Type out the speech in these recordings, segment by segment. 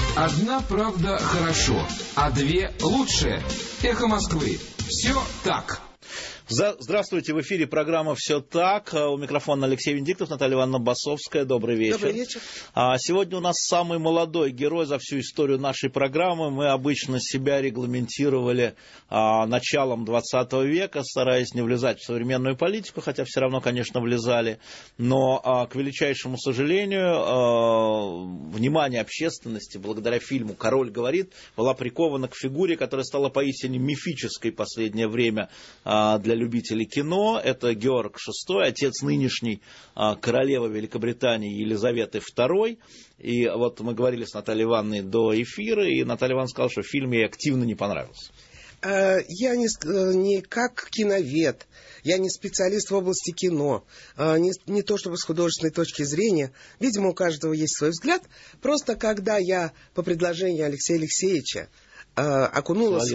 Одна правда хорошо, а две лучше. Эхо Москвы. Все так. Здравствуйте, в эфире программа «Все так». У микрофона Алексей Венедиктов, Наталья Ивановна Басовская. Добрый вечер. Добрый вечер. Сегодня у нас самый молодой герой за всю историю нашей программы. Мы обычно себя регламентировали началом 20 века, стараясь не влезать в современную политику, хотя все равно, конечно, влезали. Но, к величайшему сожалению, внимание общественности, благодаря фильму «Король говорит», была прикована к фигуре, которая стала поистине мифической в последнее время для любителей кино. Это Георг VI, отец нынешней королевы Великобритании Елизаветы II. И вот мы говорили с Натальей Ивановной до эфира, и Наталья Ивановна сказала, что фильм ей активно не понравился. Я не как киновед, я не специалист в области кино, не то чтобы с художественной точки зрения. Видимо, у каждого есть свой взгляд. Просто когда я по предложению Алексея Алексеевича окунулась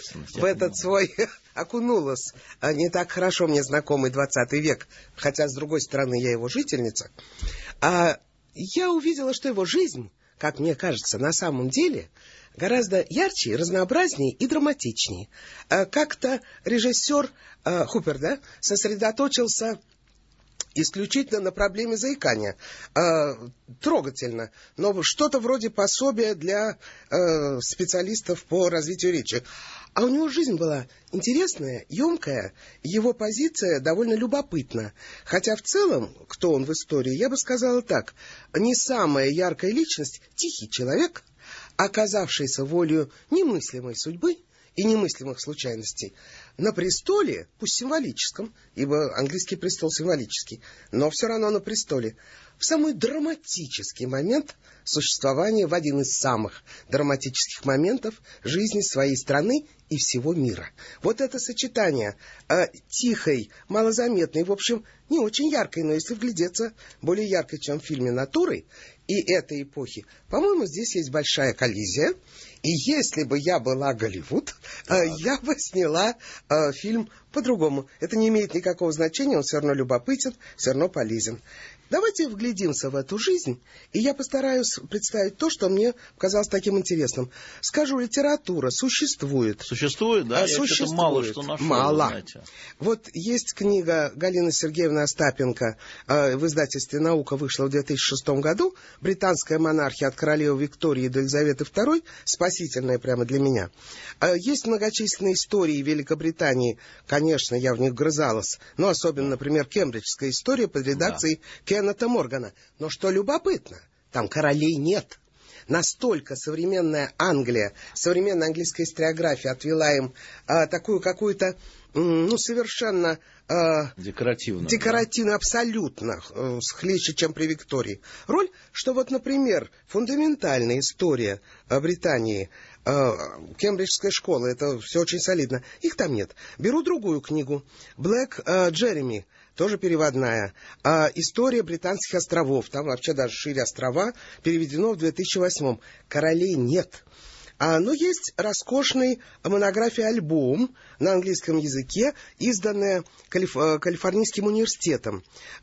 окунулась не так хорошо мне знакомый 20 век, хотя, с другой стороны, я его жительница, я увидела, что его жизнь, как мне кажется, на самом деле гораздо ярче, разнообразнее и драматичнее. Как-то режиссер Хупер, сосредоточился исключительно на проблеме заикания. Трогательно. Но что-то вроде пособия для специалистов по развитию речи. А у него жизнь была интересная, емкая, его позиция довольно любопытна. Хотя в целом, кто он в истории, я бы сказала так. Не самая яркая личность, тихий человек, оказавшийся волею немыслимой судьбы и немыслимых случайностей, на престоле, пусть символическом, ибо английский престол символический, но все равно на престоле, в самый драматический момент существования, в один из самых драматических моментов жизни своей страны и всего мира. Вот это сочетание тихой, малозаметной, в общем, не очень яркой, но если вглядеться, более яркой, чем в фильме «Натуры», и этой эпохи, по-моему, здесь есть большая коллизия. И если бы я была Голливуд, я бы сняла фильм по-другому. Это не имеет никакого значения, он все равно любопытен, все равно полезен. Давайте вглядимся в эту жизнь, и я постараюсь представить то, что мне казалось таким интересным. Скажу, литература существует. Существует, да? Существует. Я мало что нашел. Мало. Знаете. Вот есть книга Галины Сергеевны Остапенко, в издательстве «Наука» вышла в 2006 году. «Британская монархия от королевы Виктории до Елизаветы II», спасительная прямо для меня. Есть многочисленные истории Великобритании, конечно, я в них грызалась, но особенно, например, кембриджская история под редакцией Кеннета Моргана. Но что любопытно, там королей нет. Настолько современная Англия, современная английская историография отвела им такую какую-то, совершенно декоративную, абсолютно, хлеще, чем при Виктории. Роль, что вот, например, фундаментальная история Британии, Кембриджская школа, это все очень солидно, их там нет. Беру другую книгу, Блэк Джереми, тоже переводная. История британских островов. Там вообще даже шире острова. Переведено в 2008. Королей нет. Но есть роскошный монография-альбом на английском языке, изданная Калифорнийским университетом.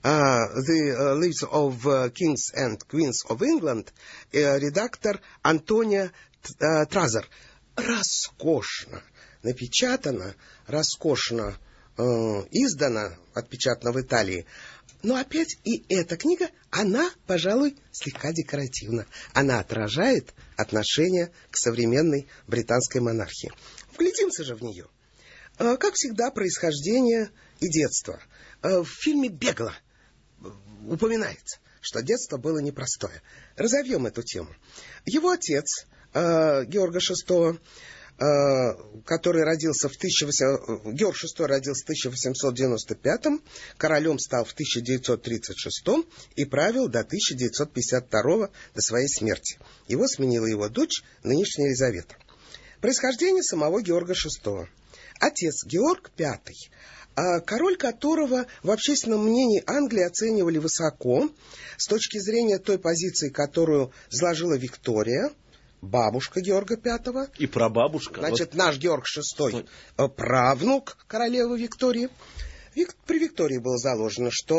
The Lives of Kings and Queens of England. Редактор Антония Тразер. Роскошно напечатано, роскошно издана, отпечатана в Италии. Но опять и эта книга, она, пожалуй, слегка декоративна. Она отражает отношение к современной британской монархии. Вглядимся же в нее. Как всегда, происхождение и детство. В фильме бегло упоминается, что детство было непростое. Разовьем эту тему. Его отец, Георга VI, который родился Георг VI родился в 1895, королем стал в 1936 и правил до 1952, до своей смерти. Его сменила его дочь, нынешняя Елизавета. Происхождение самого Георга VI. Отец Георг V, король которого в общественном мнении Англии оценивали высоко с точки зрения той позиции, которую заложила Виктория, бабушка Георга V. И прабабушка. Значит, наш Георг VI, правнук королевы Виктории. При Виктории было заложено, что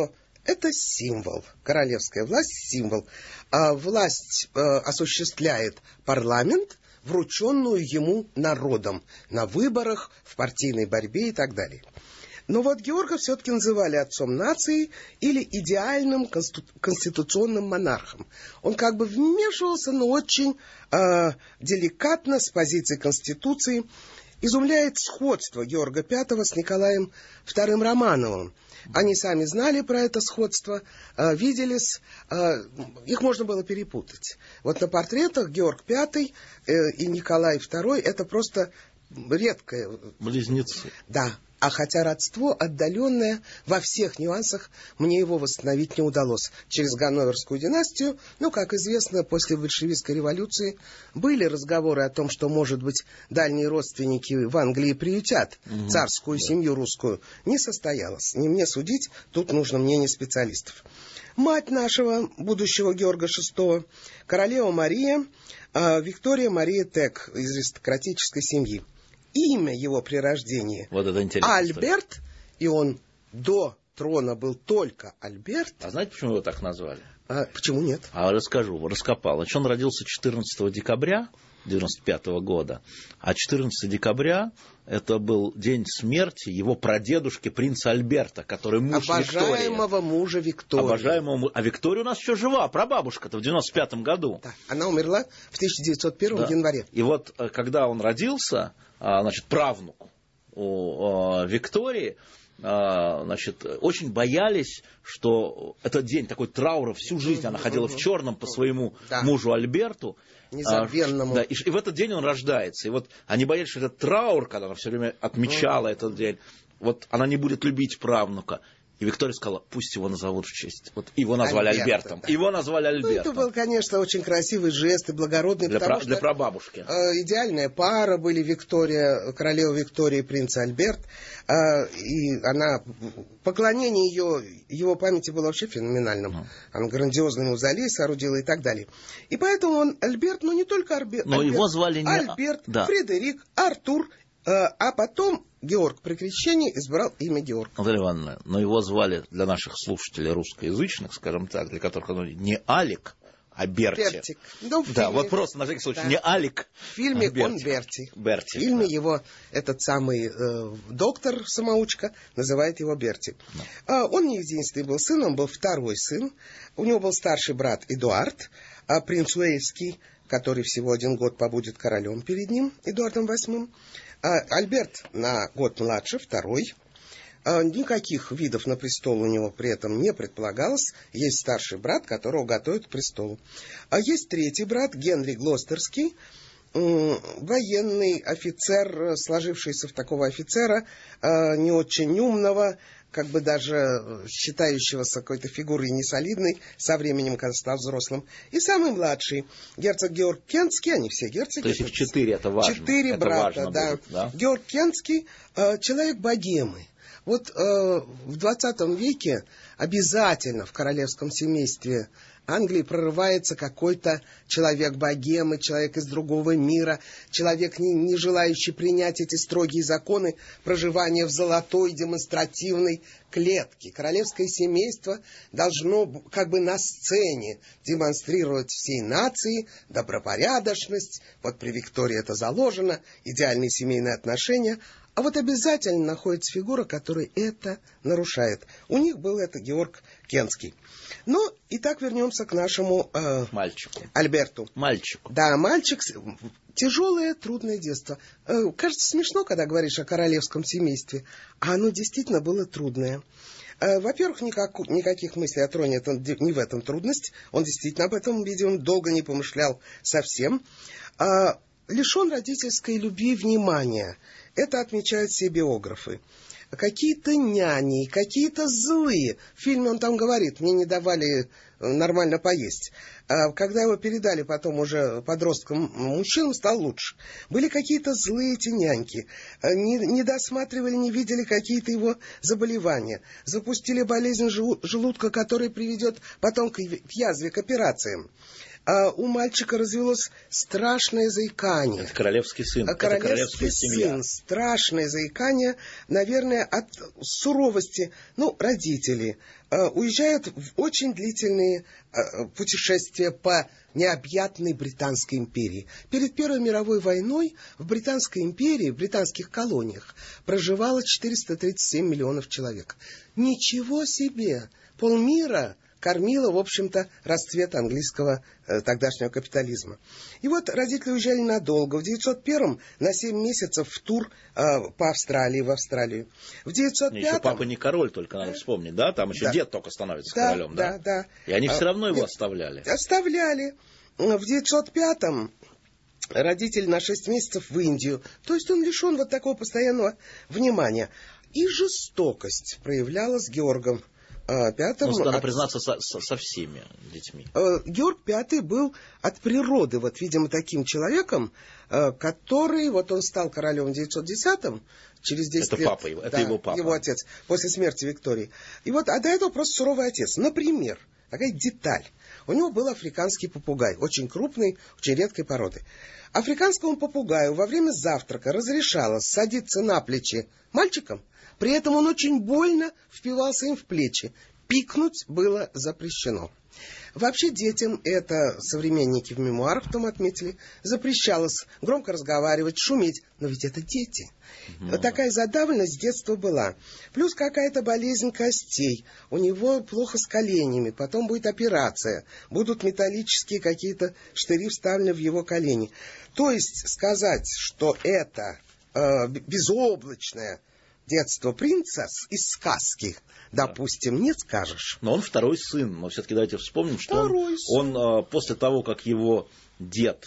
Это символ. Королевская власть — символ. Власть осуществляет парламент, врученную ему народом на выборах, в партийной борьбе и так далее. Но вот Георга все-таки называли отцом нации или идеальным конституционным монархом. Он как бы вмешивался, но очень деликатно с позиции Конституции. Изумляет сходство Георга V с Николаем II Романовым. Они сами знали про это сходство, виделись, их можно было перепутать. Вот на портретах Георг V и Николай II это просто редкое. Близнецы. Да. А хотя родство отдаленное, во всех нюансах мне его восстановить не удалось. Через Ганноверскую династию, как известно, после большевистской революции были разговоры о том, что, может быть, дальние родственники в Англии приютят царскую семью русскую. Не состоялось. Не мне судить, тут нужно мнение специалистов. Мать нашего будущего Георга VI, королева Мария, Виктория Мария Тек из аристократической семьи. Имя его при рождении вот это интересно, Альберт, и он до трона был только Альберт. А знаете, почему его так назвали? Почему нет? Расскажу, раскопал. Значит, он родился 14 декабря 1995 года, а 14 декабря это был день смерти его прадедушки принца Альберта, который муж обожаемого Виктории. Мужа Виктории. Обожаемого. А Виктория у нас еще жива, прабабушка-то в 95 году. Да, она умерла в 1901 январе. И вот когда он родился, правнук у Виктории, очень боялись, что этот день такой траура всю жизнь. Она ходила в черном по своему мужу Альберту. Незабвенному. И в этот день он рождается. И вот они боялись, что этот траур, когда она все время отмечала этот день, вот она не будет любить правнука. И Виктория сказала, пусть его назовут в честь. Вот его назвали Альбертом. Да. Его назвали Альбертом. Это был, конечно, очень красивый жест и благородный, для прабабушки. Идеальная пара были королева Виктория и принц Альберт. И поклонение его памяти было вообще феноменальным. Она грандиозный мавзолей соорудила и так далее. И поэтому он Альберт, но не только Альберт. Но его звали не Альберт, Фредерик, Артур. А потом Георг при крещении избрал имя Георг. Наталья Ивановна, но его звали для наших слушателей русскоязычных, скажем так, для которых оно не Алик, а Берти. Бертик. Ну, да, вот просто на всякий случай, не Алик, в фильме он Берти. В фильме его этот самый доктор-самоучка называет его Берти. Он не единственный был сын, он был второй сын. У него был старший брат Эдуард, принц Уэльский, который всего 1 год побудет королем перед ним, Эдуардом VIII. Альберт на год младше, второй. Никаких видов на престол у него при этом не предполагалось. Есть старший брат, которого готовят к престолу. А есть третий брат, Генри Глостерский, военный офицер, сложившийся в такого офицера, не очень умного, как бы даже считающегося какой-то фигурой несолидной, со временем, когда стал взрослым. И самый младший, герцог Георг Кентский, они все герцоги. То есть их 4, это важно. 4 брата, да. Будет, да. Георг Кентский, человек богемы. Вот в 20 веке обязательно в королевском семействе Англии прорывается какой-то человек богемы, человек из другого мира, человек, не желающий принять эти строгие законы проживания в золотой демонстративной клетке. Королевское семейство должно как бы на сцене демонстрировать всей нации добропорядочность. Вот при Виктории это заложено, идеальные семейные отношения. А вот обязательно находится фигура, которая это нарушает. У них был это Георг Кентский. Ну, итак, вернемся к нашему мальчику. Альберту. Мальчику. Да, мальчик. Тяжелое, трудное детство. Кажется смешно, когда говоришь о королевском семействе. А оно действительно было трудное. Во-первых, никаких мыслей о троне, это не в этом трудность. Он действительно об этом, видимо, долго не помышлял совсем. Лишен родительской любви и внимания. Это отмечают все биографы. Какие-то няни, какие-то злые. В фильме он там говорит, мне не давали нормально поесть. Когда его передали потом уже подросткам, мужчинам стало лучше. Были какие-то злые эти няньки. Не досматривали, не видели какие-то его заболевания. Запустили болезнь желудка, которая приведет потом к язве, к операциям. у мальчика развелось страшное заикание. Это королевский сын. Королевский сын. Страшное заикание, наверное, от суровости. Родители уезжают в очень длительные путешествия по необъятной Британской империи. Перед Первой мировой войной в Британской империи, в британских колониях, проживало 437 миллионов человек. Ничего себе! Полмира кормила, в общем-то, расцвет английского тогдашнего капитализма. И вот родители уезжали надолго. В 901-м на 7 месяцев в тур по Австралии, в Австралию. В 905-м... Еще папа не король, только надо вспомнить, да? Там еще дед только становится королем, да? Да. И они все равно его оставляли. Оставляли. В 905-м родитель на 6 месяцев в Индию. То есть он лишен вот такого постоянного внимания. И жестокость проявлялась Георгом Пятым. Надо признаться, со всеми детьми. Георг V был от природы, видимо, таким человеком, который, он стал королем в 910-м, через 10 лет. Это папа его, это его папа. Его отец, после смерти Виктории. А до этого просто суровый отец. Например, такая деталь. У него был африканский попугай, очень крупный, очень редкой породы. Африканскому попугаю во время завтрака разрешалось садиться на плечи мальчикам, при этом он очень больно впивался им в плечи. Пикнуть было запрещено. Вообще детям, это современники в мемуарах потом отметили, запрещалось громко разговаривать, шуметь. Но ведь это дети. Такая задавленность с детства была. Плюс какая-то болезнь костей. У него плохо с коленями. Потом будет операция. Будут металлические какие-то штыри вставлены в его колени. То есть сказать, что это безоблачное детство принца из сказки, допустим, не скажешь. Но он второй сын. Но все-таки давайте вспомним, что он после того, как его дед,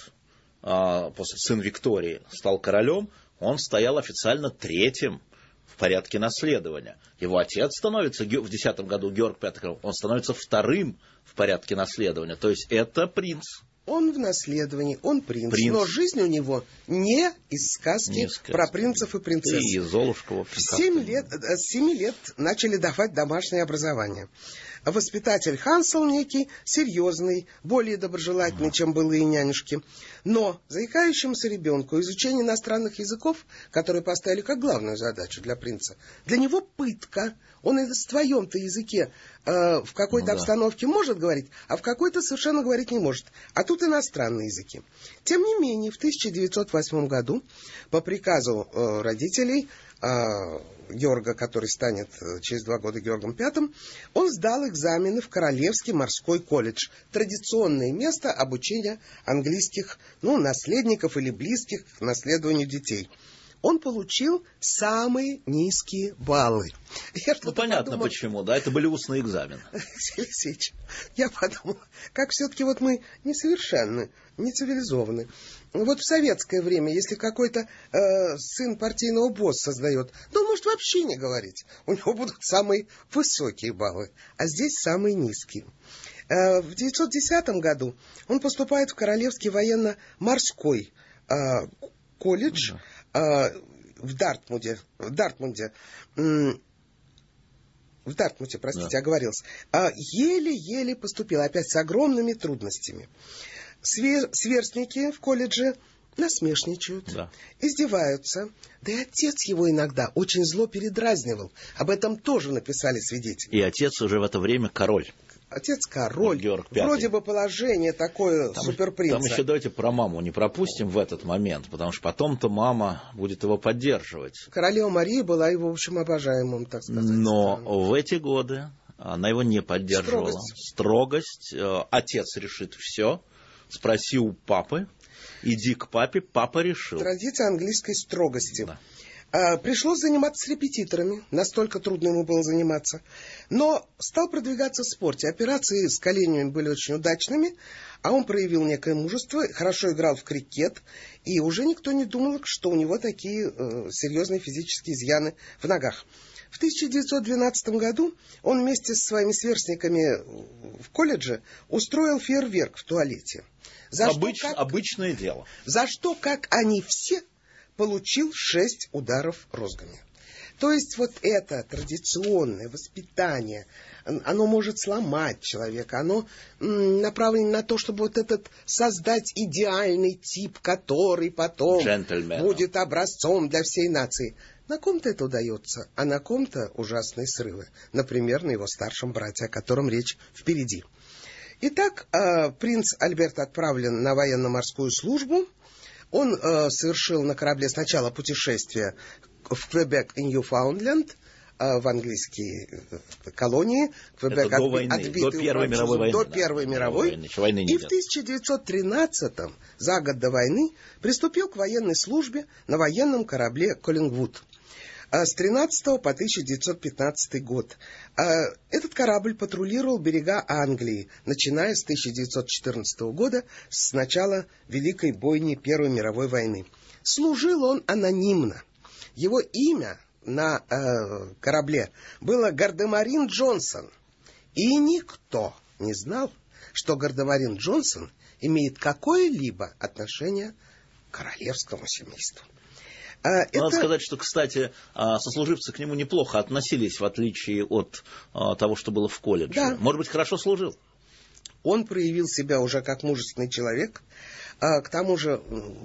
сын Виктории, стал королем, он стоял официально третьим в порядке наследования. Его отец становится в 10 году, Георг V, он становится вторым в порядке наследования. То есть это принц. Он в наследовании, он принц. Но жизнь у него не из сказки про принцев и принцесс. И Золушка, в общем. С 7 лет начали давать домашнее образование. Воспитатель Хансел некий, серьезный, более доброжелательный, чем былые нянюшки. Но заикающемуся ребенку изучение иностранных языков, которые поставили как главную задачу для принца, для него пытка. Он и в твоем-то языке в какой-то обстановке может говорить, а в какой-то совершенно говорить не может. А тут иностранные языки. Тем не менее, в 1908 году по приказу родителей Георга, который станет через 2 года Георгом V, он сдал экзамены в Королевский морской колледж. Традиционное место обучения английских наследников или близких к наследованию детей. Он получил самые низкие баллы. Понятно почему, да? Это были устные экзамены. Алексеевич, я подумал, как все-таки мы несовершенны, не цивилизованы. В советское время, если какой-то сын партийного босса сдает, то он может вообще не говорить. У него будут самые высокие баллы, а здесь самые низкие. В 910 году он поступает в Королевский военно-морской колледж в Дартмуте, оговорился. Еле-еле поступил, опять с огромными трудностями. Сверстники в колледже насмешничают, издеваются. Да и отец его иногда очень зло передразнивал. Об этом тоже написали свидетели. И отец уже в это время король. Отец король. Георг V. Вроде бы положение такое суперпринца. Там еще давайте про маму не пропустим в этот момент, потому что потом-то мама будет его поддерживать. Королева Мария была его, в общем, обожаемым, так сказать. Но в эти годы она его не поддерживала. Строгость. Отец решит все. Спроси у папы. Иди к папе, папа решил. Традиция английской строгости. Пришлось заниматься с репетиторами, настолько трудно ему было заниматься. Но стал продвигаться в спорте. Операции с коленями были очень удачными, а он проявил некое мужество, хорошо играл в крикет, и уже никто не думал, что у него такие серьезные физические изъяны в ногах. В 1912 году он вместе со своими сверстниками в колледже устроил фейерверк в туалете. Обычное дело. За что, как они все, получил 6 ударов розгами. То есть вот это традиционное воспитание, оно может сломать человека, оно направлено на то, чтобы вот этот создать идеальный тип, который потом будет образцом для всей нации. На ком-то это удается, а на ком-то ужасные срывы. Например, на его старшем брате, о котором речь впереди. Итак, принц Альберт отправлен на военно-морскую службу. Он совершил на корабле сначала путешествие в Квебек и Ньюфаундленд, в английские колонии. Квебек до войны, до Первой мировой войны. До Первой мировой. И в 1913-м, за год до войны, приступил к военной службе на военном корабле «Коллингвуд». С 13 по 1915 год. Этот корабль патрулировал берега Англии, начиная с 1914 года, с начала Великой бойни Первой мировой войны. Служил он анонимно. Его имя на корабле было Гардемарин Джонсон. И никто не знал, что Гардемарин Джонсон имеет какое-либо отношение к королевскому семейству. Надо сказать, что, кстати, сослуживцы к нему неплохо относились, в отличие от того, что было в колледже. Да. Может быть, хорошо служил? Он проявил себя уже как мужественный человек. К тому же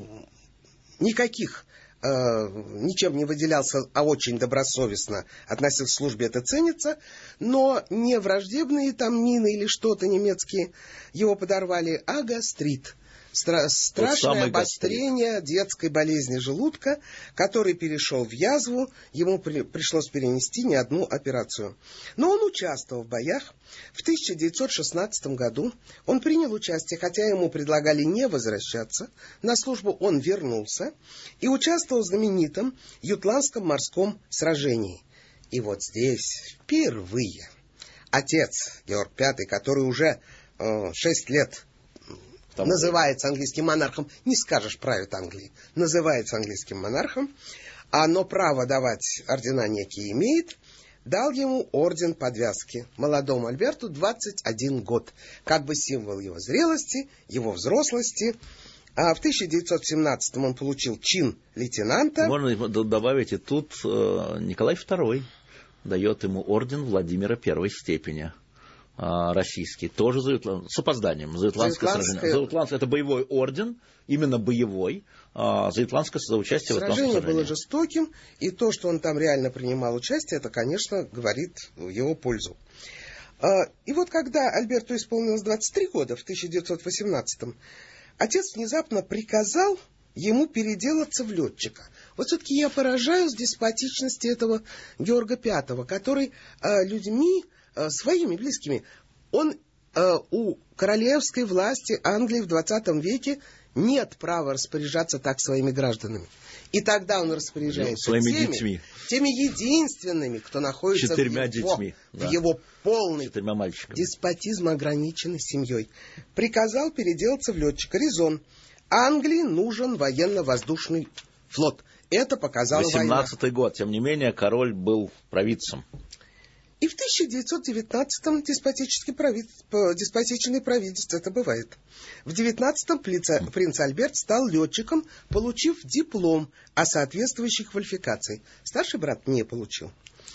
ничем не выделялся, а очень добросовестно относился к службе, это ценится, но не враждебные там мины или что-то немецкие его подорвали, а гастрит. Страшное обострение детской болезни желудка, который перешел в язву, ему пришлось перенести не одну операцию. Но он участвовал в боях. В 1916 году он принял участие, хотя ему предлагали не возвращаться. На службу он вернулся и участвовал в знаменитом Ютландском морском сражении. И вот здесь впервые отец Георг V, который уже 6 лет называется английским монархом, не скажешь правит Англии, называется английским монархом, но право давать ордена некие имеет, дал ему орден подвязки. Молодому Альберту 21 год, как бы символ его зрелости, его взрослости. А в 1917 он получил чин лейтенанта. Можно добавить, и тут Николай II дает ему орден Владимира I степени. Российский, тоже с опозданием, за Ютландское сражение. За Ютландское, это боевой орден, именно боевой, за Ютландское, за участие в Ютландском сражении. Сражение было жестоким, и то, что он там реально принимал участие, это, конечно, говорит в его пользу. И вот когда Альберту исполнилось 23 года, в 1918-м, отец внезапно приказал ему переделаться в летчика. Вот все-таки я поражаюсь деспотичности этого Георга V, который людьми, своими близкими, он у королевской власти Англии в 20 веке нет права распоряжаться так своими гражданами. И тогда он распоряжается теми единственными, кто находится в его полной деспотизм, ограниченной семьей. Приказал переделаться в летчика. Резон. Англии нужен военно-воздушный флот. Это показала война. 18-й год. Тем не менее, король был провидцем. И в 1919-м деспотичный провидец, это бывает. В 19-м принц Альберт стал летчиком, получив диплом о соответствующей квалификации. Старший брат не получил.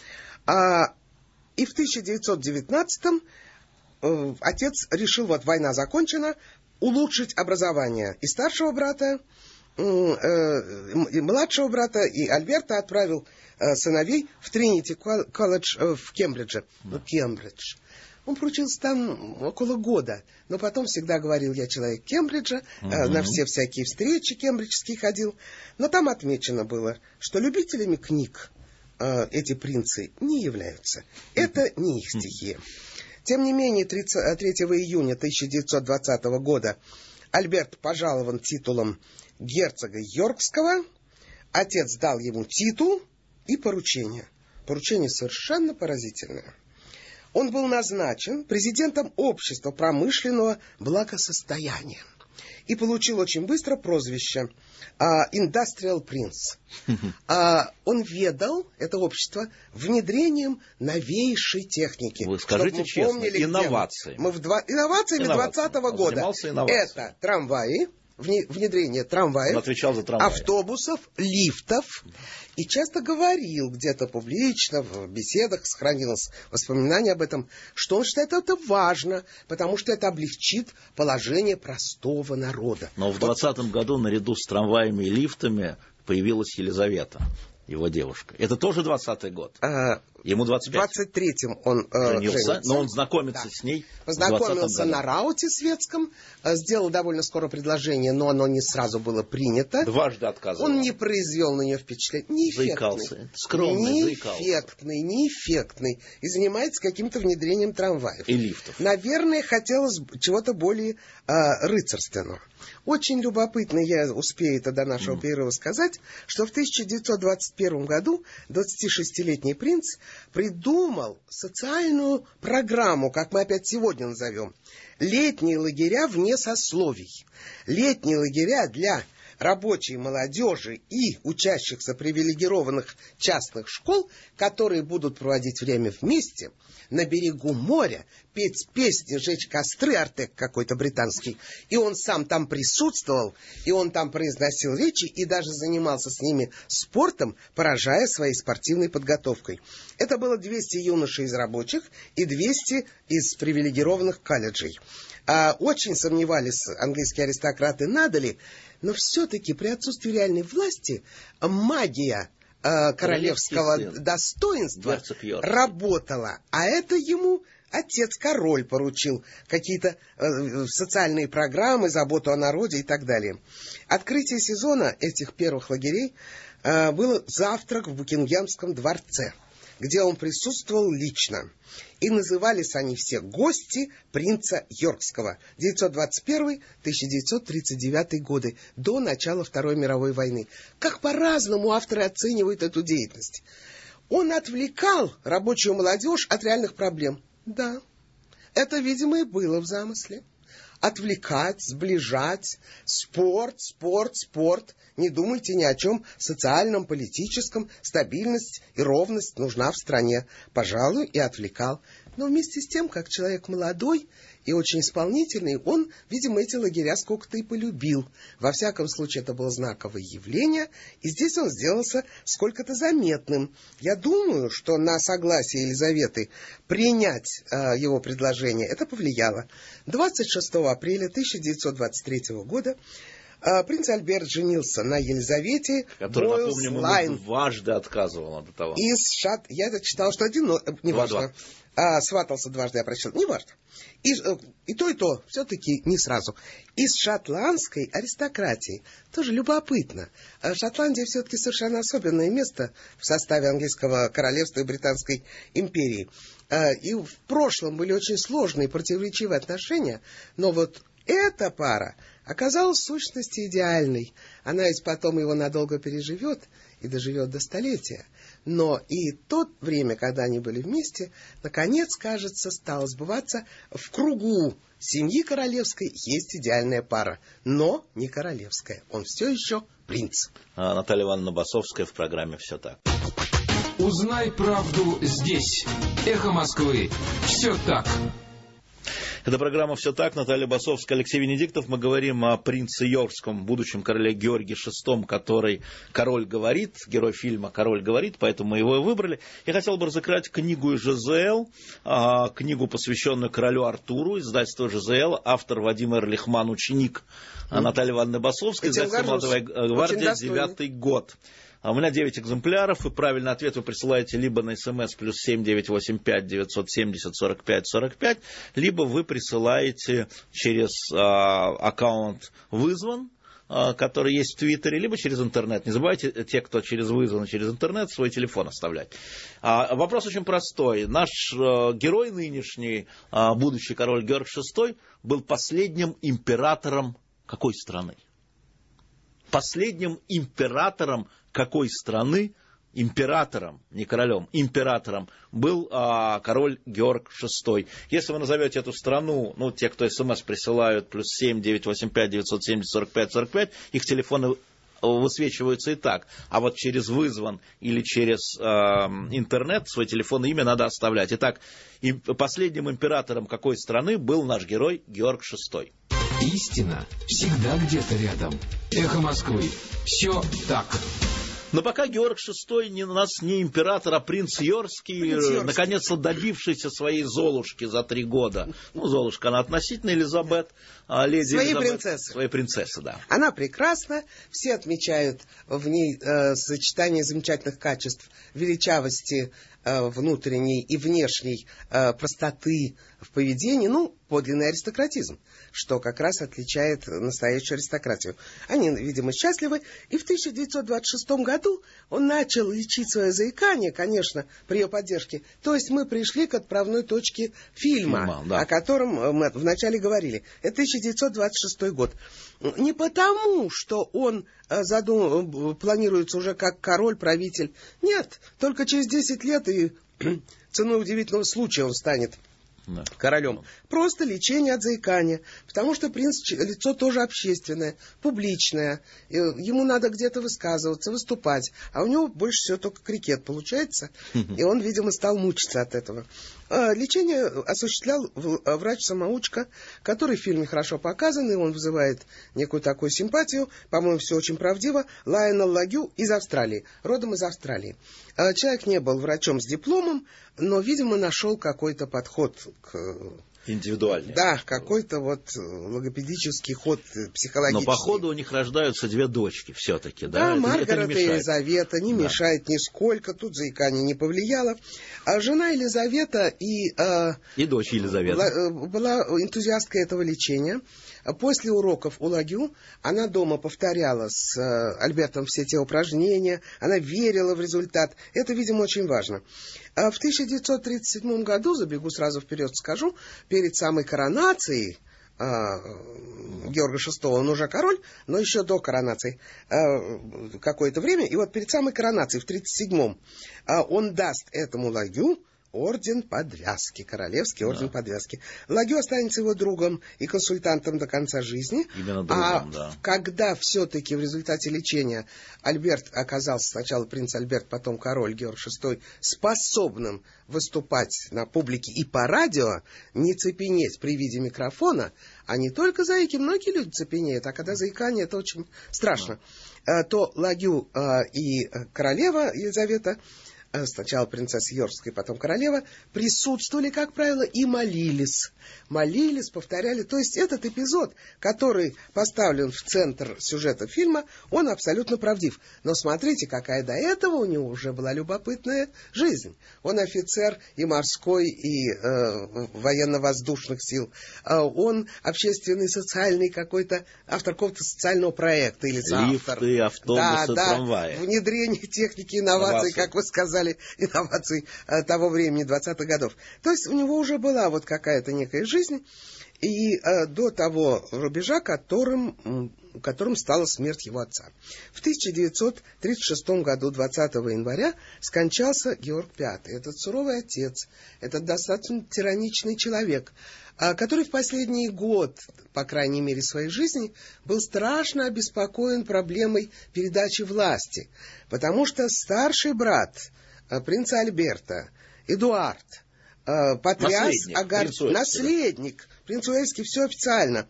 И в 1919-м отец решил, вот война закончена, улучшить образование и старшего брата, и младшего брата, и Альберта отправил сыновей в Тринити колледж в Кембридже. Кембридж. Он проучился там около года, но потом всегда говорил, я человек Кембриджа, на все всякие встречи кембриджские ходил. Но там отмечено было, что любителями книг эти принцы не являются. Это не их стихия. Тем не менее, 3 июня 1920 года Альберт пожалован титулом герцога Йоркского. Отец дал ему титул и поручение. Поручение совершенно поразительное. Он был назначен президентом общества промышленного благосостояния и получил очень быстро прозвище Industrial Prince. Он ведал, это общество, внедрением новейшей техники. Вы скажите честно, инновации. Инновациями 20-го года. Это трамваи, внедрения трамваев, он отвечал за трамваи, автобусов, лифтов. И часто говорил где-то публично, в беседах сохранилось воспоминание об этом, что он считает это важно, потому что это облегчит положение простого народа. Но в 2020 году наряду с трамваями и лифтами появилась Елизавета, его девушка. Это тоже 20-й год. Ему 25. В 23-м он женился. Но он знакомится с ней. Познакомился на рауте светском, сделал довольно скоро предложение, но оно не сразу было принято. Дважды отказывал. Он не произвел на нее впечатления. Заикался. Скромный, неэффектный. И занимается каким-то внедрением трамваев. И лифтов. Наверное, хотелось чего-то более рыцарственного. Очень любопытно, я успею это до нашего перерыва сказать, что в 1921 году 26-летний принц придумал социальную программу, как мы опять сегодня назовем, летние лагеря вне сословий. Летние лагеря для рабочей молодежи и учащихся привилегированных частных школ, которые будут проводить время вместе на берегу моря, петь песни, жечь костры, Артек какой-то британский. И он сам там присутствовал, и он там произносил речи, и даже занимался с ними спортом, поражая своей спортивной подготовкой. Это было 200 юношей из рабочих и 200 из привилегированных колледжей. Очень сомневались английские аристократы, надо ли, но все-таки при отсутствии реальной власти магия королевского достоинства работала. А это ему отец-король поручил. Какие-то социальные программы, заботу о народе и так далее. Открытие сезона этих первых лагерей было завтрак в Букингемском дворце, где он присутствовал лично. И назывались они все гости принца Йоркского. 921-1939 годы, до начала Второй мировой войны. Как по-разному авторы оценивают эту деятельность. Он отвлекал рабочую молодежь от реальных проблем. Да, это, видимо, и было в замысле. Отвлекать, сближать, спорт. Не думайте ни о чем социальном, политическом. Стабильность и ровность нужна в стране. Пожалуй, и отвлекал. Но вместе с тем, как человек молодой и очень исполнительный, он, видимо, эти лагеря сколько-то и полюбил. Во всяком случае, это было знаковое явление, и здесь он сделался сколько-то заметным. Я думаю, что на согласие Елизаветы принять его предложение это повлияло. 26 апреля 1923 года принц Альберт женился на Елизавете Бойлс-Лайн. Дважды отказывал от того. Я это читал, что один, но не важно. Сватался дважды, я прочел, не важно. И то, все-таки не сразу. Из шотландской аристократии. Тоже любопытно. Шотландия все-таки совершенно особенное место в составе английского королевства и Британской империи. И в прошлом были очень сложные, противоречивые отношения, но вот эта пара оказалась в сущности идеальной. Она ведь потом его надолго переживет и доживет до столетия. Но и то время, когда они были вместе, наконец, кажется, стало сбываться. В кругу семьи королевской есть идеальная пара, но не королевская. Он все еще принц. Наталья Ивановна Басовская в программе «Все так». Узнай правду здесь. Эхо Москвы. Все так. Это программа «Все так». Наталья Басовская, Алексей Венедиктов. Мы говорим о принце Йоркском, будущем короле Георгии VI, который «Король говорит», герой фильма «Король говорит», поэтому мы его и выбрали. Я хотел бы разыграть книгу ЖЗЛ, книгу, посвященную королю Артуру, издательство ЖЗЛ, автор Вадим Эрлихман, ученик Натальи Ивановны Басовской, издательство «Молодая гвардия», 9-й год. У меня 9 экземпляров, и правильный ответ вы присылаете либо на СМС +7 985 970 45 45, либо вы присылаете через аккаунт «Вызван», который есть в Твиттере, либо через интернет. Не забывайте, те, кто через «Вызван», через интернет, свой телефон оставлять. Вопрос очень простой. Наш герой нынешний, будущий король Георг VI, был последним императором какой страны? Последним императором какой страны, императором, не королем, императором, был король Георг VI. Если вы назовете эту страну, те, кто СМС присылают, +7 985 970 45 45, их телефоны высвечиваются и так. А вот через «Вызван» или через интернет свой телефон и имя надо оставлять. Итак, последним императором какой страны был наш герой Георг VI? Истина всегда где-то рядом. Эхо Москвы. Все так. Но пока Георг VI у нас не император, а принц Йоркский, наконец-то добившийся своей Золушки за 3 года. Ну, Золушка, она относительно Елизабет, а леди Своей Елизабет... принцессы. Своей принцессы, да. Она прекрасна, все отмечают в ней сочетание замечательных качеств, величавости внутренней и внешней, простоты в поведении, ну, подлинный аристократизм, что как раз отличает настоящую аристократию. Они, видимо, счастливы, и в 1926 году он начал лечить свое заикание, конечно, при ее поддержке. То есть мы пришли к отправной точке фильма, да, о котором мы вначале говорили. Это 1926 год. Не потому, что он планируется уже как король-правитель. Нет, только через 10 лет и ценой удивительного случая он станет королем. Просто лечение от заикания. Потому что принц лицо тоже общественное, публичное. Ему надо где-то высказываться, выступать. А у него больше всего только крикет получается. И он, видимо, стал мучиться от этого. Лечение осуществлял врач-самоучка, который в фильме хорошо показан, и он вызывает некую такую симпатию. По-моему, все очень правдиво. Лайонел Лагю из Австралии, родом из Австралии. Человек не был врачом с дипломом, но, видимо, нашел какой-то подход к... Индивидуальный. Да, какой-то вот логопедический ход психологический. Но по ходу у них рождаются 2 дочки все-таки, да? Да, Маргарет и Елизавета не мешает нисколько, тут заикание не повлияло. А жена Елизавета и дочь Елизавета была энтузиасткой этого лечения. После уроков у Лагю она дома повторяла с Альбертом все те упражнения, она верила в результат. Это, видимо, очень важно. В 1937 году, забегу сразу вперед, скажу, перед самой коронацией Георга VI, он уже король, но еще до коронации какое-то время, и вот перед самой коронацией в 1937-м он даст этому Лагю орден подвязки, королевский орден подвязки. Лагю останется его другом и консультантом до конца жизни. Именно другом, когда все-таки в результате лечения Альберт оказался, сначала принц Альберт, потом король Георг VI, способным выступать на публике и по радио, не цепенеть при виде микрофона, а не только заики, многие люди цепенеют, а когда заикание, это очень страшно, то Лагю и королева Елизавета, сначала принцесса Йоркская, потом королева, присутствовали, как правило, и молились. Молились, повторяли. То есть этот эпизод, который поставлен в центр сюжета фильма, он абсолютно правдив. Но смотрите, какая до этого у него уже была любопытная жизнь. Он офицер и морской, и военно-воздушных сил. Он общественный, социальный какой-то, автор какого-то социального проекта. Или автор. Лифты, автобусы, трамваи. Внедрение техники, инноваций, как вы сказали, инноваций того времени, 20-х годов. То есть у него уже была вот какая-то некая жизнь, и до того рубежа, которым стала смерть его отца. В 1936 году, 20 января, скончался Георг V. Этот суровый отец, этот достаточно тираничный человек, который в последний год, по крайней мере, своей жизни, был страшно обеспокоен проблемой передачи власти, потому что старший брат принца Альберта, Эдуард, потряс наследник, принц Уэльский, все официально,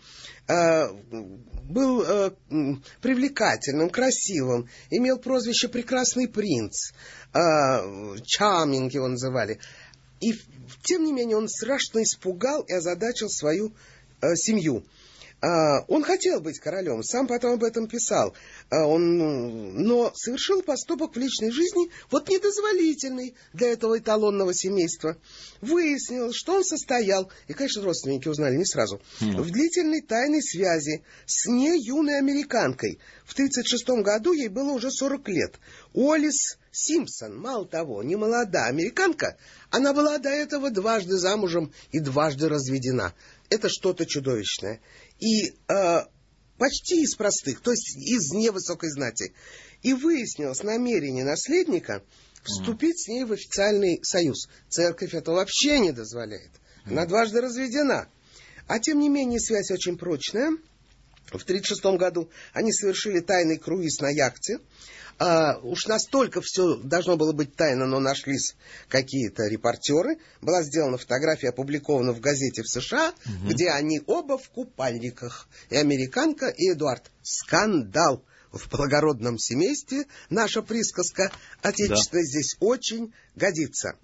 был привлекательным, красивым, имел прозвище «Прекрасный принц», «Чарминг» его называли. И, тем не менее, он страшно испугал и озадачил свою семью. Он хотел быть королем, сам потом об этом писал, но совершил поступок в личной жизни вот недозволительный для этого эталонного семейства. Выяснилось, что он состоял, и, конечно, родственники узнали не сразу, в длительной тайной связи с не юной американкой. В 1936 году ей было уже 40 лет. Уоллес Симпсон, мало того, не молодая американка, она была до этого дважды замужем и дважды разведена. Это что-то чудовищное. И почти из простых, то есть из невысокой знати. И выяснилось намерение наследника вступить с ней в официальный союз. Церковь это вообще не дозволяет. Она дважды разведена. А тем не менее связь очень прочная. В 1936 году они совершили тайный круиз на яхте. Уж настолько все должно было быть тайно, но нашлись какие-то репортеры. Была сделана фотография, опубликована в газете в США, где они оба в купальниках. И американка, и Эдуард. Скандал в благородном семействе. Наша присказка отечественная здесь очень годится.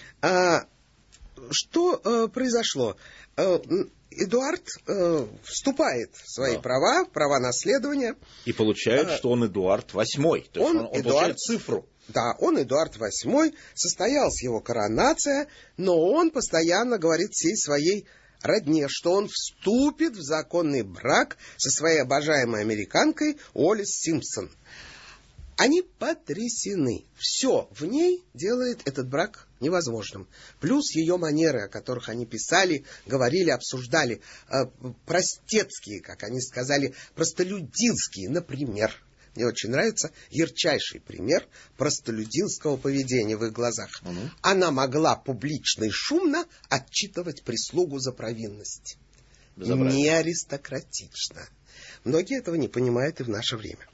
Что произошло? Эдуард вступает в свои права наследования. И получает, что он Эдуард VIII. То есть он получает цифру. Да, он Эдуард VIII, состоялась его коронация, но он постоянно говорит всей своей родне, что он вступит в законный брак со своей обожаемой американкой Уоллес Симпсон. Они потрясены. Все в ней делает этот брак невозможным. Плюс ее манеры, о которых они писали, говорили, обсуждали, простецкие, как они сказали, простолюдинские, например. Мне очень нравится ярчайший пример простолюдинского поведения в их глазах. Она могла публично и шумно отчитывать прислугу за провинность. Не аристократично. Многие этого не понимают и в наше время.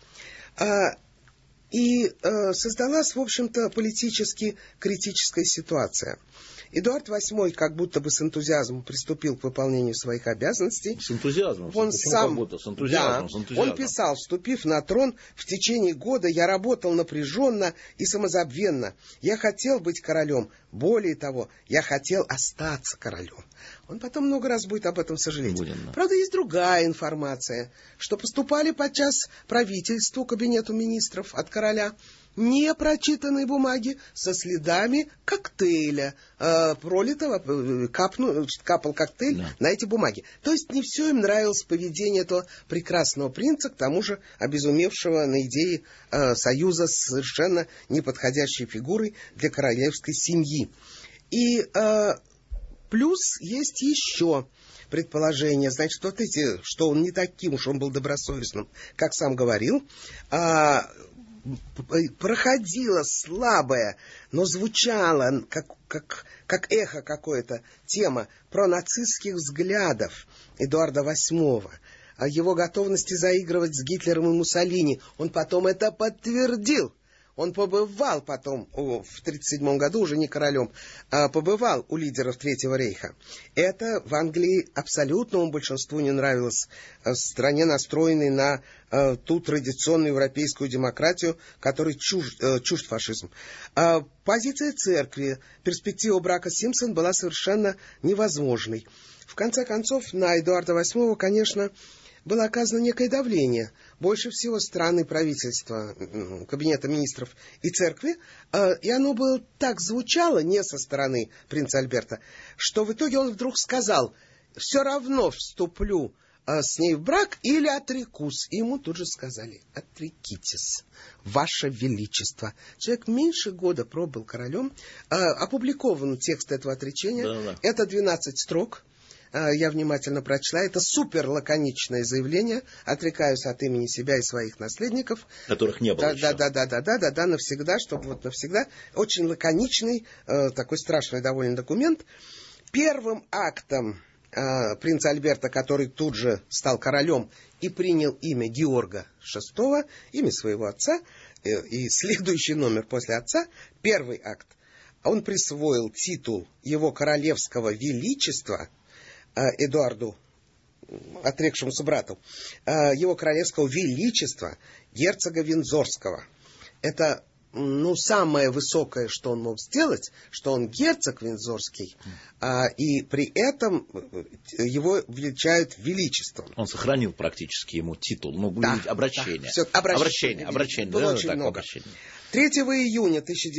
И создалась, в общем-то, политически критическая ситуация. Эдуард VIII как будто бы с энтузиазмом приступил к выполнению своих обязанностей. С энтузиазмом? Он сам, как будто? С энтузиазмом, да, с энтузиазмом. Он писал: вступив на трон, в течение года я работал напряженно и самозабвенно. Я хотел быть королем. Более того, я хотел остаться королем. Он потом много раз будет об этом сожалеть. Правда, есть другая информация, что поступали подчас правительству, кабинету министров от короля непрочитанные бумаги со следами коктейля, пролитого, капал коктейль на эти бумаги. То есть не все им нравилось поведение этого прекрасного принца, к тому же обезумевшего на идее союза с совершенно неподходящей фигурой для королевской семьи. И плюс есть еще предположение, значит, вот эти, что он не таким уж, он был добросовестным, как сам говорил, проходила слабая, но звучала как эхо какое-то тема про нацистских взглядов Эдуарда VIII, о его готовности заигрывать с Гитлером и Муссолини. Он потом это подтвердил. Он побывал потом, в 1937 году, уже не королем, побывал у лидеров Третьего рейха. Это в Англии абсолютному большинству не нравилось, в стране, настроенной на ту традиционную европейскую демократию, которой чужд фашизм. Позиция церкви, перспектива брака Симпсон была совершенно невозможной. В конце концов, на Эдуарда VIII, конечно, было оказано некое давление. Больше всего страны, правительства, кабинета министров и церкви. И оно было так звучало, не со стороны принца Альберта, что в итоге он вдруг сказал: все равно вступлю с ней в брак или отрекусь. И ему тут же сказали: отрекитесь, ваше величество. Человек меньше года пробыл королем. Опубликован текст этого отречения. Да. Это 12 строк. Я внимательно прочла. Это супер лаконичное заявление. Отрекаюсь от имени себя и своих наследников. Которых не было еще. Да, навсегда, чтобы вот навсегда. Очень лаконичный, такой страшный довольно документ. Первым актом принца Альберта, который тут же стал королем и принял имя Георга VI, имя своего отца, и следующий номер после отца, первый акт, он присвоил титул его королевского величества Эдуарду, отрекшемуся брату, его королевского величества, герцога Виндзорского. Это, самое высокое, что он мог сделать, что он герцог Виндзорский, и при этом его величают величеством. Он сохранил практически ему титул, обращение. Да, обращение. Было очень много. Обращение. 3 июня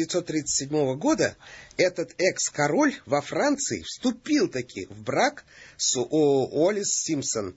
1937 года этот экс-король во Франции вступил таки в брак с Уоллес Симпсон.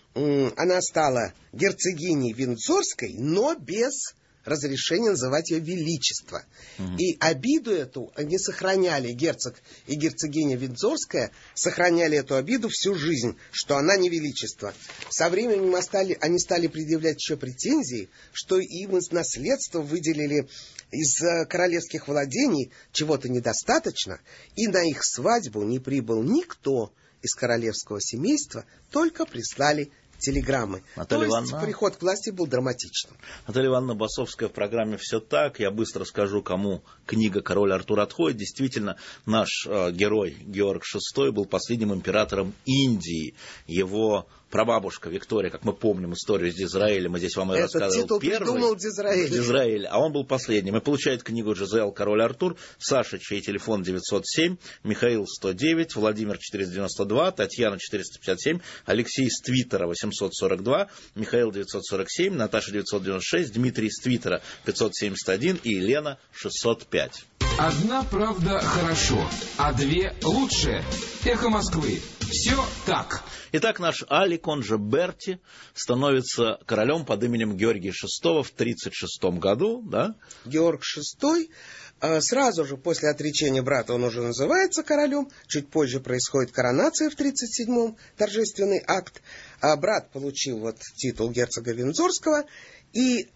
Она стала герцогиней Виндзорской, но без разрешения называть ее величество. И обиду эту они сохраняли, герцог и герцогиня Виндзорская сохраняли эту обиду всю жизнь, что она не величество. Со временем они стали предъявлять еще претензии, что им из наследства выделили из королевских владений чего-то недостаточно, и на их свадьбу не прибыл никто из королевского семейства, только прислали телеграммы. Наталья То есть Ивановна... приход к власти был драматичным. Наталья Ивановна Басовская в программе «Все так». Я быстро скажу, кому книга «Король Артур» отходит. Действительно, наш герой Георг VI был последним императором Индии. Его прабабушка Виктория, как мы помним историю с Дизраэлем, мы здесь вам ее рассказывали. Этот титул придумал Дизраэль. А он был последним. И получает книгу Жизель «Король Артур». Саша, чей телефон 907, Михаил 109, Владимир 492, Татьяна 457, Алексей с Твиттера 842, Михаил 947, Наташа 996, Дмитрий с Твиттера 571 и Елена 605. Одна правда хорошо, а две лучше. Эхо Москвы. Все так. Итак, наш Алик, он же Берти, становится королем под именем Георгия VI в 1936 году. Да? Георг VI, сразу же после отречения брата он уже называется королем. Чуть позже происходит коронация в 1937-м, торжественный акт. Брат получил вот титул герцога Виндзорского. И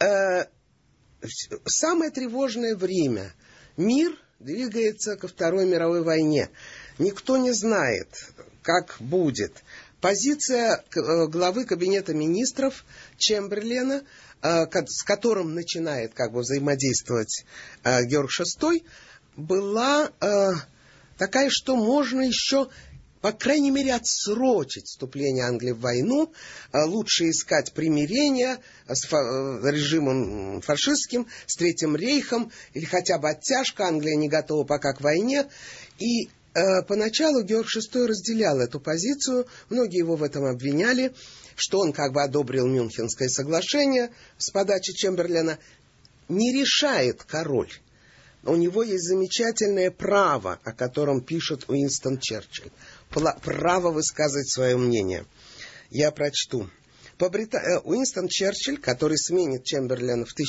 самое тревожное время. Мир двигается ко Второй мировой войне. Никто не знает, как будет. Позиция главы Кабинета министров Чемберлена, с которым начинает взаимодействовать Георг VI, была такая, что можно еще, по крайней мере, отсрочить вступление Англии в войну. Лучше искать примирение с режимом фашистским, с Третьим рейхом, или хотя бы оттяжка. Англия не готова пока к войне. И поначалу Георг VI разделял эту позицию. Многие его в этом обвиняли, что он одобрил Мюнхенское соглашение с подачи Чемберлена. Не решает король. У него есть замечательное право, о котором пишет Уинстон Черчилль. Право высказывать свое мнение. Я прочту. Уинстон Черчилль, который сменит Чемберлена в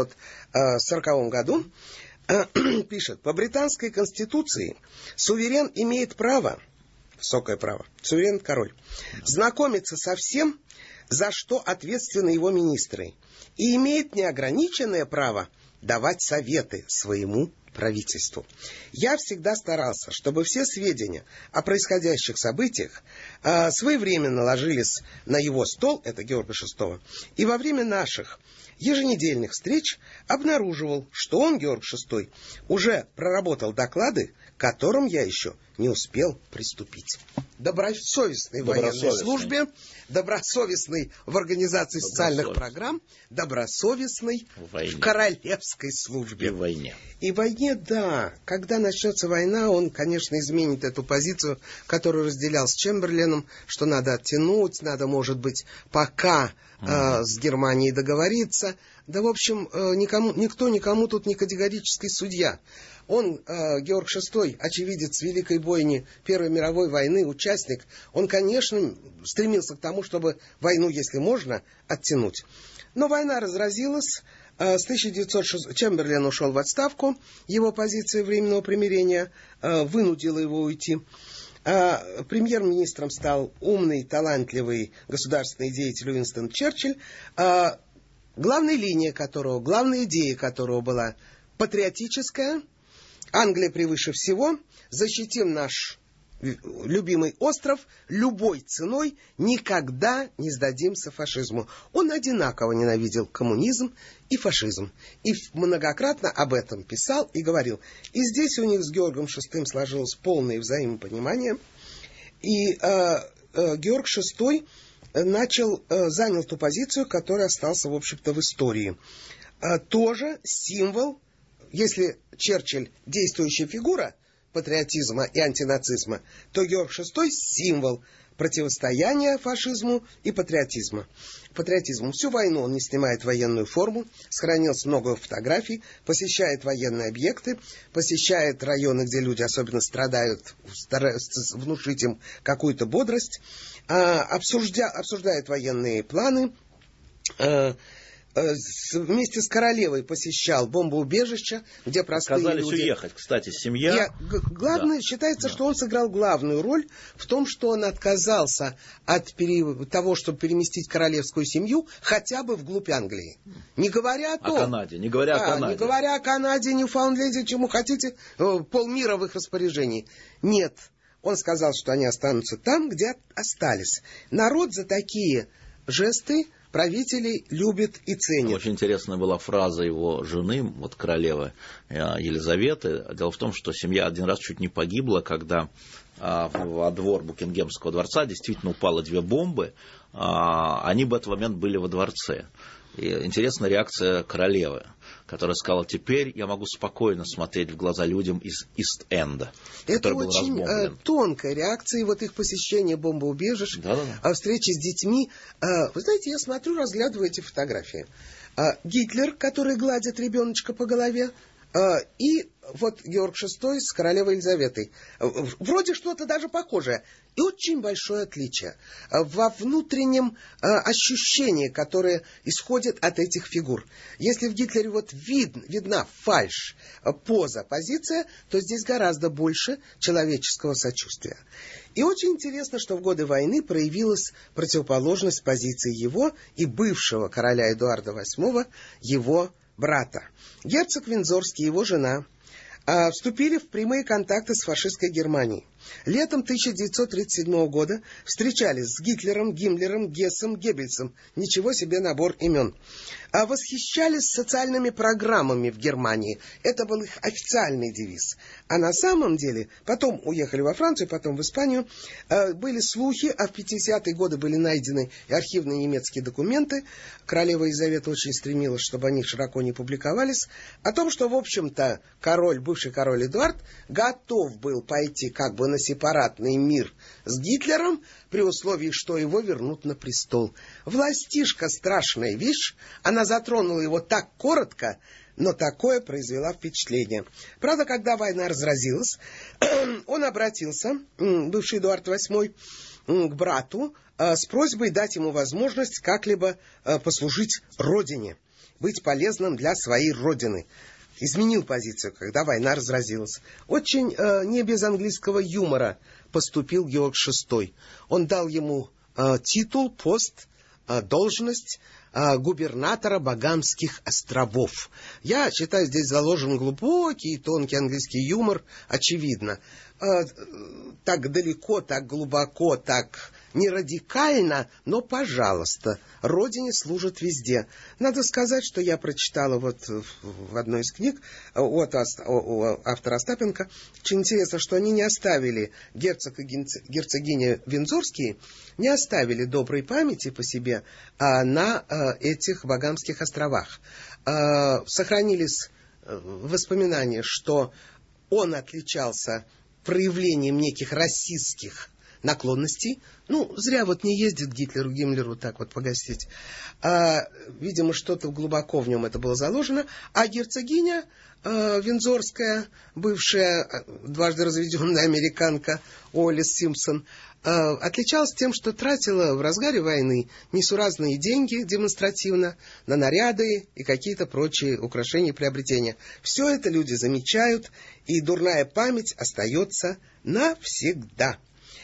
1940 году, пишет: по британской конституции суверен имеет право, высокое право, суверен король, знакомиться со всем, за что ответственны его министры, и имеет неограниченное право давать советы своему правительству. Я всегда старался, чтобы все сведения о происходящих событиях своевременно ложились на его стол, это Георга VI, и во время наших еженедельных встреч обнаруживал, что он, Георг VI, уже проработал доклады, к которым я еще не успел приступить. Добросовестный в военной службе, добросовестный в организации социальных программ, добросовестный в королевской службе. И в войне. И в войне, да. Когда начнется война, он, конечно, изменит эту позицию, которую разделял с Чемберленом, что надо оттянуть, надо, может быть, пока с Германией договориться. Да, в общем, никто никому тут не категорический судья. Он, Георг VI, очевидец Великой бойни Первой мировой войны, участник, он, конечно, стремился к тому, чтобы войну, если можно, оттянуть. Но война разразилась. С 1906 Чемберлен ушел в отставку. Его позиция временного примирения вынудила его уйти. Премьер-министром стал умный, талантливый государственный деятель Уинстон Черчилль, главная линия которого, главная идея которого была патриотическая. Англия превыше всего, защитим наш любимый остров любой ценой, никогда не сдадимся фашизму. Он одинаково ненавидел коммунизм и фашизм. И многократно об этом писал и говорил. И здесь у них с Георгом VI сложилось полное взаимопонимание. И Георг VI занял ту позицию, которая осталась, в общем-то, в истории. Тоже символ, если Черчилль действующая фигура патриотизма и антинацизма, то Георг VI символ противостояния фашизму и патриотизму. Всю войну он не снимает военную форму, сохранилось много фотографий, посещает военные объекты, посещает районы, где люди особенно страдают, старается внушить им какую-то бодрость, обсуждает военные планы, вместе с королевой посещал бомбоубежища, где простые люди... Отказались уехать, кстати, семья... Главное, считается, что он сыграл главную роль в том, что он отказался от того, чтобы переместить королевскую семью хотя бы вглубь Англии. Не говоря о Канаде, не говоря о Канаде, Ньюфаундленде, чему хотите, полмира в их распоряжении. Нет. Он сказал, что они останутся там, где остались. Народ за такие жесты правителей любит и ценит. Очень интересная была фраза его жены, вот королевы Елизаветы. Дело в том, что семья один раз чуть не погибла, когда во двор Букингемского дворца действительно упало 2 бомбы. Они в этот момент были во дворце. И интересная реакция королевы, которая сказала: теперь я могу спокойно смотреть в глаза людям из Ист-Энда. Это очень тонкая реакция, вот их посещение бомбоубежищ, встречи с детьми. Вы знаете, я смотрю, разглядываю эти фотографии. Гитлер, который гладит ребеночка по голове, и вот Георг VI с королевой Елизаветой. Вроде что-то даже похожее. И очень большое отличие во внутреннем ощущении, которое исходит от этих фигур. Если в Гитлере вот видна фальшь, поза, позиция, то здесь гораздо больше человеческого сочувствия. И очень интересно, что в годы войны проявилась противоположность позиции его и бывшего короля Эдуарда VIII, его брата. Герцог Виндзорский и его жена вступили в прямые контакты с фашистской Германией. Летом 1937 года встречались с Гитлером, Гиммлером, Гессом, Геббельсом. Ничего себе набор имен. Восхищались социальными программами в Германии. Это был их официальный девиз. А на самом деле, потом уехали во Францию, потом в Испанию, были слухи, а в 50-е годы были найдены и архивные немецкие документы. Королева Елизавета очень стремилась, чтобы они широко не публиковались, о том, что, в общем-то, бывший король Эдуард готов был пойти как бы на сепаратный мир с Гитлером, при условии, что его вернут на престол. Властишка — страшная вещь, она затронула его так коротко, но такое произвела впечатление. Правда, когда война разразилась, он обратился, бывший Эдуард VIII, к брату с просьбой дать ему возможность как-либо послужить родине, быть полезным для своей родины. Изменил позицию, когда война разразилась. Очень не без английского юмора поступил Георг VI. Он дал ему титул, пост, должность губернатора Багамских островов. Я считаю, здесь заложен глубокий и тонкий английский юмор, очевидно. Так далеко, так глубоко, так не радикально, но, пожалуйста, Родине служат везде. Надо сказать, что я прочитала вот в одной из книг от автора Остапенко. Очень интересно, что они не оставили, герцог и герцогиня Виндзорские, не оставили доброй памяти по себе на этих Багамских островах. Сохранились воспоминания, что он отличался проявлением неких расистских наклонностей. Зря вот не ездит Гитлеру, Гиммлеру так вот погостить. Видимо, что-то глубоко в нем это было заложено. А герцогиня Виндзорская, бывшая дважды разведенная американка Уоллес Симпсон, отличалась тем, что тратила в разгаре войны несуразные деньги демонстративно на наряды и какие-то прочие украшения и приобретения. Все это люди замечают, и дурная память остается навсегда.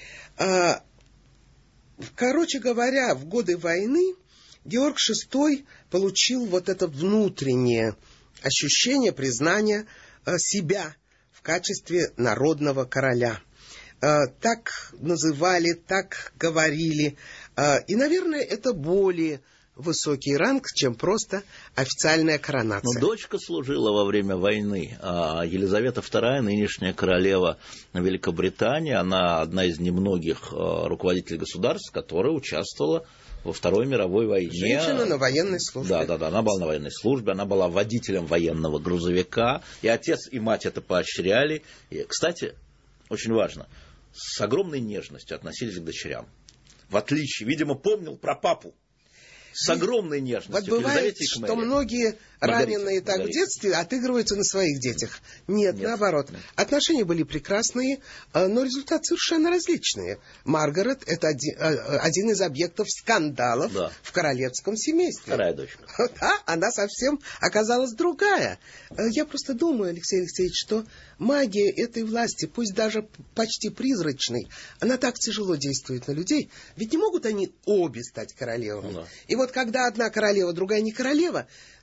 Короче говоря, в годы войны Георг VI получил вот это внутреннее ощущение, признание себя в качестве народного короля. Так называли, так говорили. И, наверное, это более высокий ранг, чем просто официальная коронация. Но дочка служила во время войны. Елизавета II, нынешняя королева Великобритании, она одна из немногих руководителей государств, которая участвовала во Второй мировой войне. Женщина на военной службе. Да, она была на военной службе, она была водителем военного грузовика, и отец и мать это поощряли. И, кстати, очень важно, с огромной нежностью относились к дочерям. В отличие, видимо, помнил про папу. С огромной нежностью. Вот бывает, что многие раненые так в детстве отыгрываются на своих детях. Нет, наоборот. Нет. Отношения были прекрасные, но результаты совершенно различные. Маргарет — это один из объектов скандалов в королевском семействе. Вторая дочка. Да, она совсем оказалась другая. Я просто думаю, Алексей Алексеевич, что магия этой власти, пусть даже почти призрачной, она так тяжело действует на людей. Ведь не могут они обе стать королевами. И вот когда одна королева, другая не королева, демонстрирует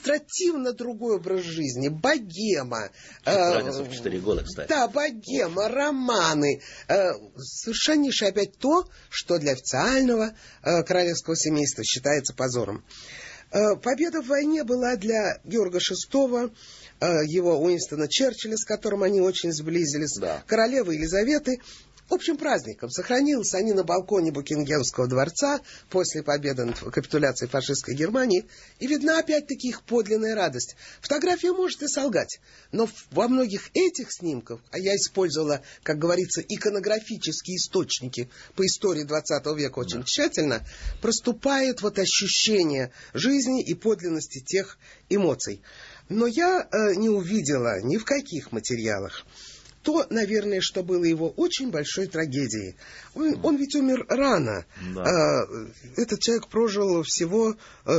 демонстративно другой образ жизни, богема. Разница в 4 года, кстати. Да, богема, романы. Совершеннейшее опять то, что для официального королевского семейства считается позором. Победа в войне была для Георга VI, его Уинстона Черчилля, с которым они очень сблизились, да. Королевы Елизаветы, общим праздником. Сохранились они на балконе Букингемского дворца после победы над капитуляцией фашистской Германии. И видна опять-таки их подлинная радость. Фотография может и солгать, но во многих этих снимках, а я использовала, как говорится, иконографические источники по истории 20 века очень тщательно, проступает вот ощущение жизни и подлинности тех эмоций. Но я не увидела ни в каких материалах то, наверное, что было его очень большой трагедией. Он ведь умер рано. Да. Этот человек прожил всего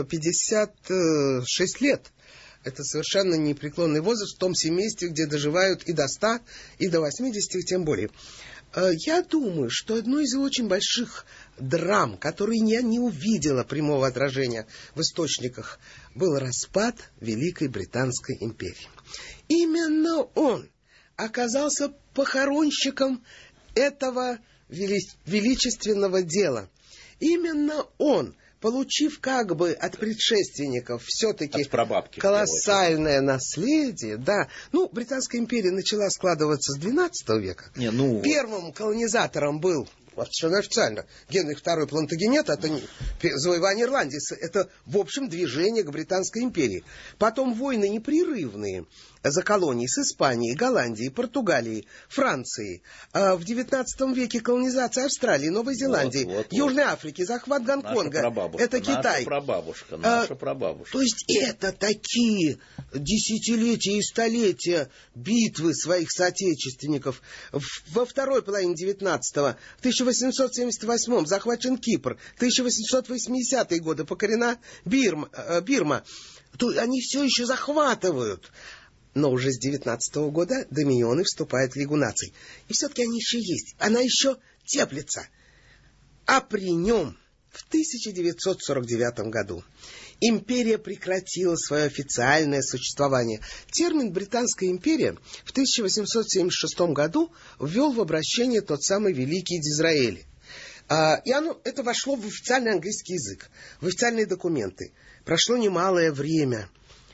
56 лет. Это совершенно непреклонный возраст в том семействе, где доживают и до 100, и до 80, тем более. Я думаю, что одной из очень больших драм, которые я не увидела прямого отражения в источниках, был распад Великой Британской империи. Именно он оказался похоронщиком этого величественного дела. Именно он, получив как бы от предшественников все-таки колоссальное наследие, да, ну, Британская империя начала складываться с XII века. Первым колонизатором был, совершенно официально, Генрих II Плантагенет, это завоевание Ирландии, это, в общем, движение к Британской империи. Потом войны непрерывные за колонии с Испанией, Голландией, Португалией, Францией. В XIX веке колонизация Австралии, Новой Зеландии, Южной Африки, захват Гонконга. Это Китай. Наша прабабушка. То есть это такие десятилетия и столетия битвы своих соотечественников. Во второй половине XIX, в 1878 захвачен Кипр, 1880-е годы покорена Бирма. То они все еще захватывают. Но уже с 19 года доминионы вступают в Лигу наций. И все-таки они еще есть. Она еще теплится. А при нем в 1949 году империя прекратила свое официальное существование. Термин «Британская империя» в 1876 году ввел в обращение тот самый великий Дизраэли. И это вошло в официальный английский язык, в официальные документы. Прошло немалое время.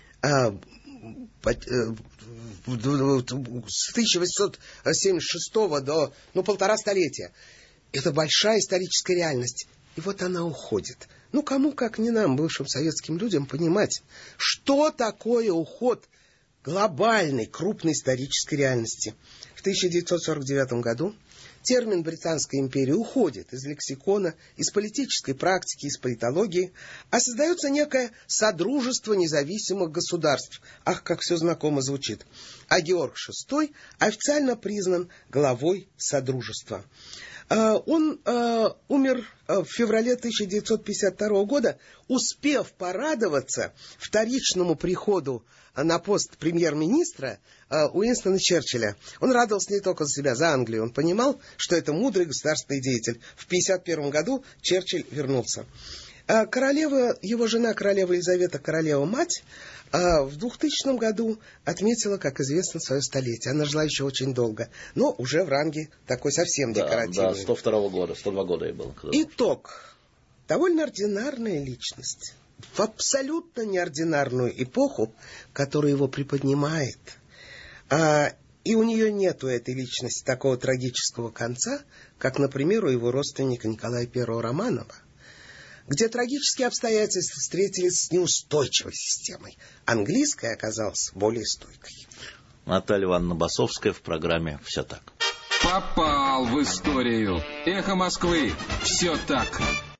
С 1876 до полтора столетия. Это большая историческая реальность. И вот она уходит. Кому, как не нам, бывшим советским людям, понимать, что такое уход глобальной, крупной исторической реальности. В 1949 году термин «Британская империя» уходит из лексикона, из политической практики, из политологии, а создается некое содружество независимых государств. Ах, как все знакомо звучит. А Георг VI официально признан главой содружества. Он умер в феврале 1952 года, успев порадоваться вторичному приходу на пост премьер-министра Уинстона Черчилля. Он радовался не только за себя, за Англию. Он понимал, что это мудрый государственный деятель. В 1951 году Черчилль вернулся. Королева, его жена, королева Елизавета, королева-мать, в 2000 году отметила, как известно, свое столетие. Она жила еще очень долго, но уже в ранге такой совсем декоративной. Да, 102 года, 102 года ей было. Итог. Довольно ординарная личность. В абсолютно неординарную эпоху, которая его приподнимает. И у нее нету этой личности такого трагического конца, как, например, у его родственника Николая I Романова, где трагические обстоятельства встретились с неустойчивой системой. Английская оказалась более стойкой. Наталья Ивановна Басовская в программе «Все так». Попал в историю. Эхо Москвы. Все так.